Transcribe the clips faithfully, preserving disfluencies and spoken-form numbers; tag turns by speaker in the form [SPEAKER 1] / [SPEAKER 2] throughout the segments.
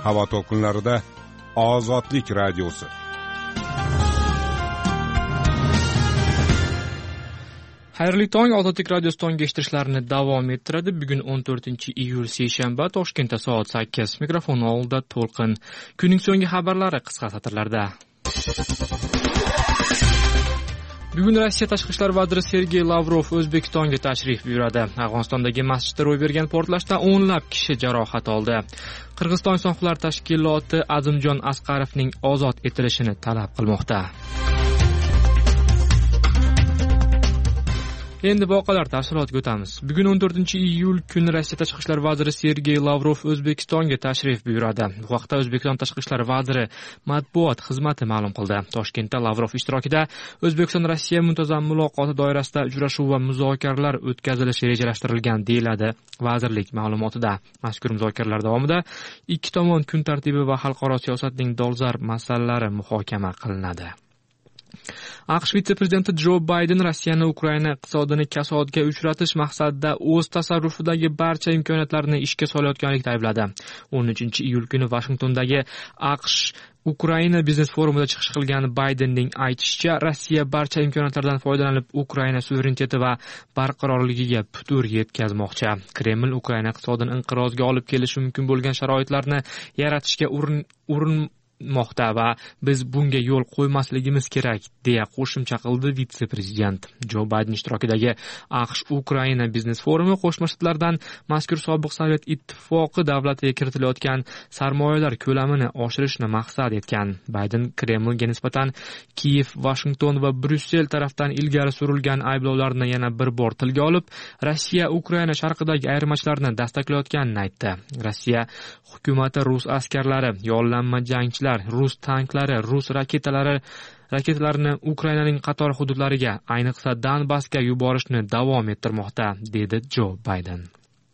[SPEAKER 1] havo to'lqinlarida Ozodlik radiosi.
[SPEAKER 2] Xayrli tong, Ozodlik radiosi tongga eshittirishlarni davom ettiradi. Bugun o'n to'rtinchi iyul seshanba, Toshkentda soat sakkiz. Mikrofon oldida To'lqin. Kunning so'nggi xabarlari qisqa satrlarda. Bugun Rossiya tashqi ishlar vaziri Sergey Lavrov O'zbekistonga tashrif buyuradi. Afg'onistondagi masjidda ro'y bergan portlashda o'nlab kishi jarohat oldi. Qirg'iziston inson huquqlari tashkiloti Azimjon Asqarovning ozod etilishini talab qilmoqda. Endi voqealar tafsilotiga o'tamiz. Bugun o'n to'rtinchi iyul kuni Rossiya tashqi ishlar vaziri Sergey Lavrov O'zbekistonga tashrif buyuradi. Bu haqda O'zbekiston tashqi ishlar vaziri matbuot xizmati ma'lum qildi. Toshkentda Lavrov ishtirokida O'zbekiston Rossiya muntazam muloqoti doirasida uchrashuv va muzokaralar o'tkazilishi rejalashtirilgan, deyiladi vazirlik ma'lumotida. Mazkur muzokaralar davomida ikki tomon kun tartibi va xalqaro siyosatning dolzarb masalalari muhokama qilinadi. AQSh vitse-prezidenti Jo Bayden Rossiyani Ukraina iqtisodini kasodga uchratish maqsadida o'z tasarrufidagi barcha imkoniyatlarni ishga solayotganlikda aybladi. o'n uchinchi iyul kuni Vashingtondagi AQSh Ukraina biznes forumida chiqish qilgan Baydenning aytishicha, Rossiya barcha imkoniyatlardan foydalanib Ukraina suvereniteti va barqarorligiga putur yetkazmoqchi. Kreml Ukraina iqtisodini inqirozga olib kelishi mumkin bo'lgan sharoitlarni yaratishga urin urin moqda va biz bunga yo'l qo'ymasligimiz kerak, deya qo'shimcha qildi vitse-prezident. Jo Bayden ishtirokidagi AQSh Ukraina biznes forumi Qo'shma Shtatlardan mazkur sobiq Sovet ittifoqi davlatiga kiritilayotgan sarmoyalar ko'lamini oshirishni maqsad etgan. Bayden Kremlga nisbatan Kiyev, Washington va Bryussel tarafdan ilgari surilgan ayblovlarni yana bir bor tilga olib, Rossiya Ukraina sharqidagi ayirmachilarni dastaklayotganini aytdi. Rossiya hukumati rus askarlari, yollanma jangchilar, rus tanklari, rus raketalari raketalarini Ukrainaning qator hududlariga, ayniqsa Donbassga yuborishni davom ettirmoqda, dedi Jo Bayden.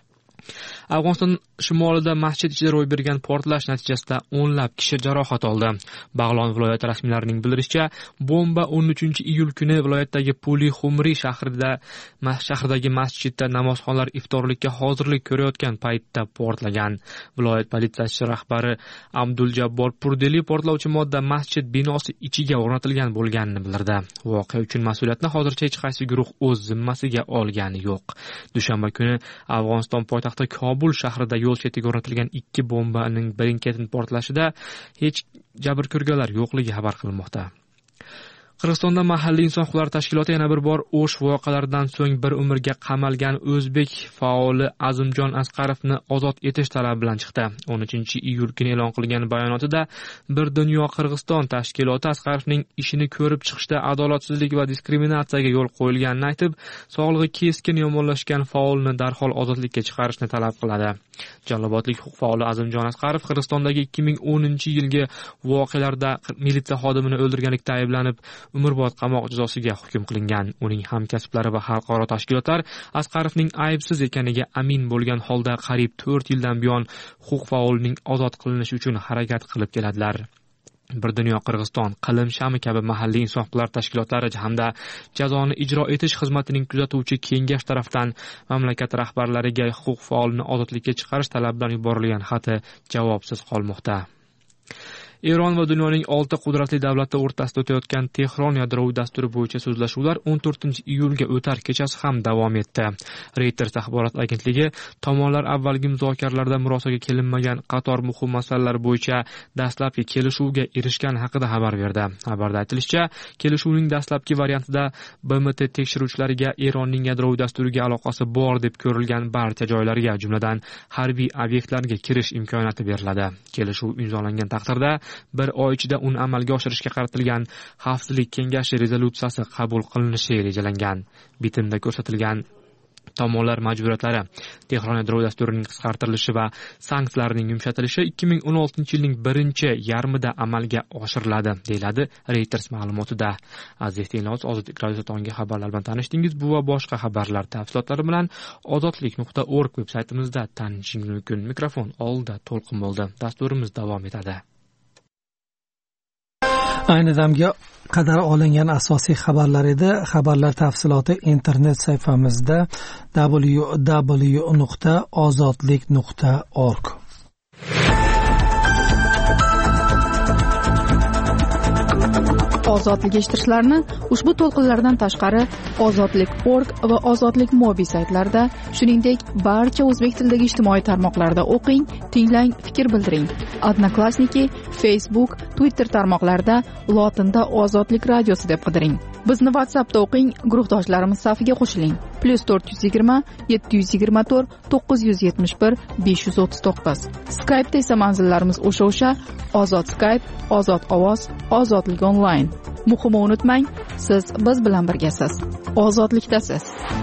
[SPEAKER 2] Afg'oniston shimolida masjid ichida ro'y bergan portlash natijasida o'nlab kishi jarohat oldi. Bag'lon viloyati rasmiylarining bildirishicha, bomba o'n uchinchi iyul kuni viloyatdagi Puli-Xumri shahrida shahridagi masjidda namozxonlar iftorlikka hozirlik ko'rayotgan paytda portlagan. Viloyat politsiyasi rahbari Abduljabbor Purdeli portlovchi modda masjid binosi ichiga o'rnatilgan bo'lganini bildirdi. Voqea uchun mas'uliyatni hozircha hech qaysi guruh o'z zimmasiga olgani yo'q. Dushanba kuni Afg'oniston poytaxti Kobul shahrida yo'l chetiga o'rnatilgan ikki bombaning birin-ketin portlashida hech jabr ko'rganlar yo'qligi xabar qilinmoqda. Qirg'izistonda mahalliy inson huquqlari tashkiloti yana bir bor O'sh voqealaridan so'ng bir umrga qamalgan o'zbek faoli Azimjon Asqarovni ozod etish talabi bilan chiqdi. o'n uchinchi iyul kuni e'lon qilingan bayonotida Bir dunyo Qirg'iziston tashkiloti Asqarovning ishini ko'rib chiqishda adolatsizlik va diskriminatsiyaga yo'l qo'yilganini aytib, sog'lig'i keskin yomonlashgan faolni darhol ozodlikka chiqarishni talab qiladi. Jalolobodlik huquq faoli Azimjon Asqarov Qirg'izistondagi ikki ming o'ninchi yilgi voqealarda militsiya xodimini o'ldirganlikda ayblanib umrbod qamoq jazosiga hukm qilingan. Uning hamkasblari va xalqaro tashkilotlar Asqarovning aybsiz ekaniga amin bo'lgan holda qariyb to'rt yildan buyon huquq faolining ozod qilinishi uchun harakat qilib keladilar. Bir dunyo Qirg'iziston, Qalim Shami kabi mahalliy inson huquqlari tashkilotlari hamda jazoni ijro etish xizmatining kuzatuvchi kengash tarafdan mamlakat rahbarlariga huquq faolini ozodlikka chiqarish talabi bilan yuborilgan xati javobsiz qolmoqda. Eron va dunyoning olti qudratli davlati o'rtasida o'tayotgan Tehron yadroviy dasturi bo'yicha so'zlashuvlar o'n to'rtinchi iyulga o'tar kechasi ham davom etdi. Reuters axborot agentligi tomonlar avvalgi muzokaralarda murosaga kelinmagan qator muhim masalalar bo'yicha dastlabki kelishuvga erishgan haqida xabar berdi. Xabarda aytilishicha, kelishuvning dastlabki variantida B M T tekshiruvchilariga Eronning yadroviy dasturiga aloqasi bor deb ko'rilgan barcha joylarga, jumladan harbiy obyektlarga kirish imkoniyati beriladi. Kelishuv imzolangan taqdirda bir oy ichida uni amalga oshirishga qaratilgan Xavfsizlik kengashi rezolyutsiyasi qabul qilinishi rejalangan. Bitimda ko'rsatilgan tomonlar majburiyatlari, Tehron yadroviy dasturining qisqartirilishi va sanksiyalarning yumshatilishi ikki ming o'n oltinchi yilning birinchi yarmida amalga oshiriladi, deyiladi Reuters ma'lumotida. Aziz tinglovchilar, Ozodlik radiosi tongi xabarlar bilan tanishdingiz. Bu va boshqa xabarlar tafsilotlari bilan ozodlik nuqta org veb-saytimizda tanishishingiz mumkin. Mikrofon oldida To'lqin bo'ldi. Dasturimiz davom etadi.
[SPEAKER 3] Ayni damga qadar olingan asosiy xabarlar edi. Xabarlar tafsiloti internet sayfamizda w w w nuqta ozodlik nuqta org.
[SPEAKER 4] ozodlik eshittirishlarni ushbu to'lqinlardan tashqari ozodlik nokta org va ozodlik mobi saytlarida, shuningdek barcha o'zbek tilidagi ijtimoiy tarmoqlarda o'qing, tinglang, fikr bildiring. Odnoklassniki, Facebook, Twitter tarmoqlarida lotinda ozodlik radiosi deb qidiring. Bizni WhatsAppda o'qing, guruhdoshlarimiz safiga qo'shiling. plus to'rt yuz yigirma yetti yuz yigirma to'rt to'qqiz yuz yetmish bir besh yuz o'ttiz to'qqiz. Skype'da esa manzillarimiz o'sha-o'sha: Ozod Skype, Ozod ovoz, Ozodlik onlayn. Muhimi unutmang, siz biz bilan birgasiz. Ozodlikdasiz.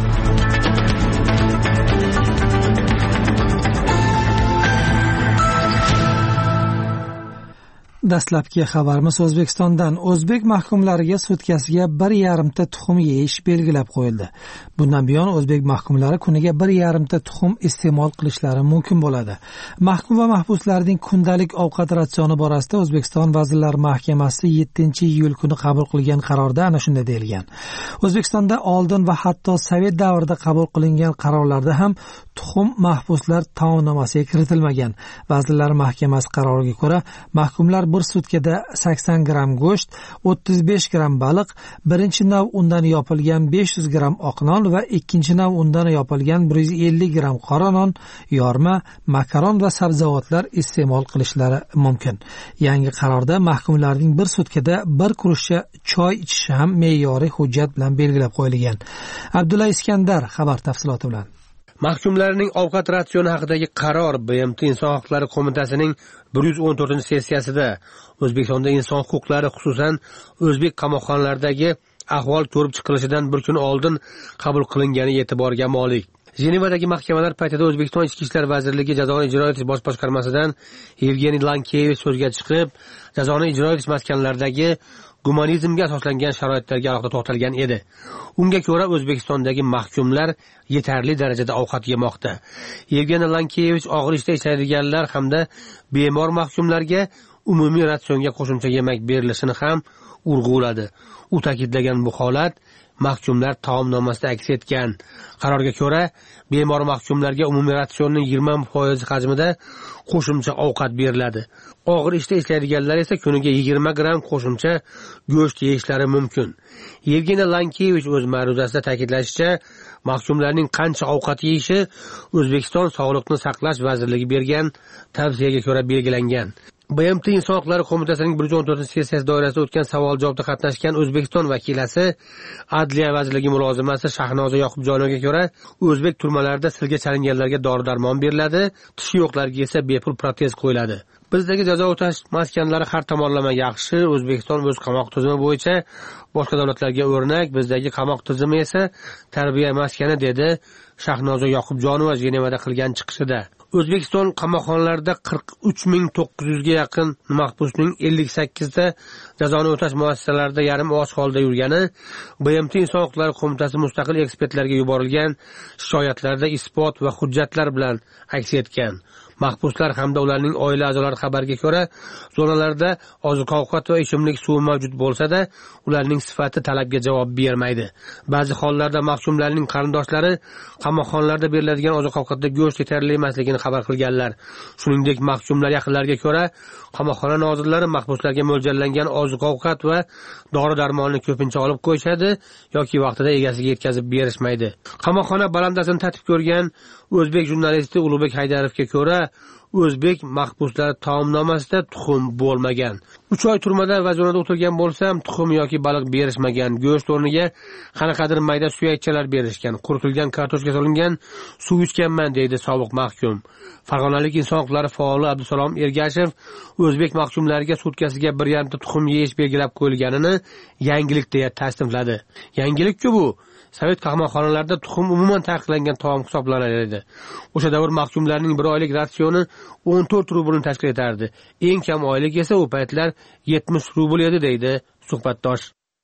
[SPEAKER 3] Dastlabki xabarimiz O'zbekistondan. O'zbek mahkumlariga sutkasiga bir yarimta tuxum yeyish belgilab qo'yildi. Bundan buyon o'zbek mahkumlari kuniga bir yarimta tuxum iste'mol qilishlari mumkin bo'ladi. Mahkum va mahbuslarning kundalik ovqat ratsioni borasida O'zbekiston Vazirlar Mahkamasi yettinchi iyul kuni qabul qilgan qarorda ana shunday deyilgan. O'zbekistonda oldin va hatto Sovet davrida qabul qilingan qarorlarda ham tuxum mahbuslar taomnomasiga kiritilmagan. Vazirlar Mahkamasi qaroriga ko'ra, mahkumlar bir sutkada sakson gramm go'sht, o'ttiz besh gramm baliq, birinchi nav undan yopilgan besh yuz gramm oq non va ikkinchi nav undan yopilgan bir yuz ellik gramm qora non, yorma, makaron va sabzavotlar iste'mol qilishlari mumkin. Yangi qarorda mahkumlarning bir sutkada bir kuruscha choy ichishi ham me'yoriy hujjat bilan belgilab qo'yilgan. Abdulla Iskandar xabar tafsiloti bilan.
[SPEAKER 5] Mahkumlarning ovqat ratsioni haqidagi qaror B M T Inson huquqlari qo'mitasining bir yuz o'n to'rtinchi sessiyasida O'zbekistonda inson huquqlari, xususan o'zbek qamoqxonalaridagi ahvol ko'rib chiqilishidan bir kun oldin qabul qilingani e'tiborga molik. Jenevadagi mahkamalar paytida O'zbekiston Ichki ishlar vazirligi jazoni ijro etish bosh boshqarmasidan Evgeniy Lankeyevich so'zga chiqib, jazoni ijro etish maskanlaridagi gumanizmga asoslangan sharoitlarga alohida to'xtalgan edi. Unga ko'ra O'zbekistondagi mahkumlar yetarli darajada ovqat yemoqda. Evgeniy Lankeyevich og'ir ishda ishlaydiganlar hamda bemor mahkumlarga umumiy ratsionga qo'shimcha yemak berilishini ham urg'uladi. U ta'kidlagan bu holat mahkumlar taomnomasida aks etgan. Qarorga ko'ra, bemor mahkumlarga umumiy ratsionning yigirma foiz hajmida qo'shimcha ovqat beriladi. Og'ir ishda ishlaydiganlar esa kuniga yigirma gramm qo'shimcha go'sht yeyishlari mumkin. Evgeniy Lankeyevich o'z ma'ruzasida ta'kidlashicha, mahkumlarning qancha ovqat yeyishi O'zbekiston Sog'liqni saqlash vazirligi bergan tavsiyaga ko'ra belgilangan. B M T Inson huquqlari qo'mitasining bir yuz o'n to'rtinchi sessiyasi doirasida o'tgan savol-javobda qatnashgan O'zbekiston vakilasi, Adliya vazirligi mulozimasi Shahnoza Yoqubjonovga ko'ra, o'zbek turmalarida silga chalinganlarga dori-darmon beriladi, tishi yo'qlarga esa bepul protez qo'yiladi. Bizdagi jazo o'tash maskanlari har tomonlama yaxshi. O'zbekiston o'z qamoq tizimi bo'yicha boshqa davlatlarga o'rnak, bizdagi qamoq tizimi esa tarbiya maskani, dedi Shahnoza Yoqubjonova Jenevada qilgan chiqishida. O'zbekiston qamoqxonalarida qirq uch ming to'qqiz yuz ga yaqin mahbusning ellik sakkiz ta jazoni o'tash muassasalarida yarim och holda yurgani B M T Inson huquqlari qo'mitasi mustaqil ekspertlarga yuborilgan shikoyatlarda isbot va hujjatlar bilan aks etgan. Mahbuslar hamda ularning oila a'zolari xabarga ko'ra, zonalarda oziq-ovqat va ichimlik suvi mavjud bo'lsa-da, ularning sifati talabga javob bermaydi. Ba'zi hollarda mahkumlarning qarindoshlari qamoqxonalarda beriladigan oziq-ovqatda go'sht yetarli emasligini xabar qilganlar. Shuningdek, mahkumlar yaqinlariga ko'ra, qamoqxona nozirlari mahbuslarga mo'ljallangan oziq-ovqat va dori-darmonni ko'pincha olib qo'yishadi yoki vaqtida egasiga yetkazib berishmaydi. Qamoqxona balandasini tatib ko'rgan o'zbek jurnalisti Ulug'bek Haydarovga ko'ra, o'zbek mahbuslari taomnomasida tuxum bo'lmagan. uch oy turmada va zonada o'tirgan bo'lsam, tuxum yoki baliq berishmagan. Go'sht o'rniga qanaqadir mayda suyakchalar berishgan. Quritilgan kartoshka solingan suv ichganman, deydi sobiq mahkum. Farg'onalik inson huquqlari faoli Abdusalom Ergashev o'zbek mahkumlariga sutkasiga bir yarimta tuxum yeyish belgilab qo'yilganini yangilik deya tasnifladi. Yangilik-ku bu. Sovet qamoqxonalarida tuxum umuman taqiqlangan taom hisoblanar edi. O'sha davr mahkumlarning bir oylik ratsioni o'n to'rt rublni tashkil etardi. Eng kam oylik esa u paytlar yetmish rubl edi, deydi suhbatdosh.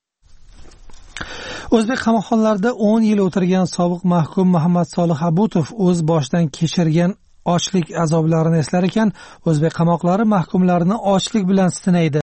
[SPEAKER 3] O'zbek qamoqxonalarida o'n yil o'tirgan sobiq mahkum Muhammad Solih Abutov o'z boshidan kechirgan ochlik azoblarini eslar ekan, o'zbek qamoqlari mahkumlarini ochlik bilan sinaydi.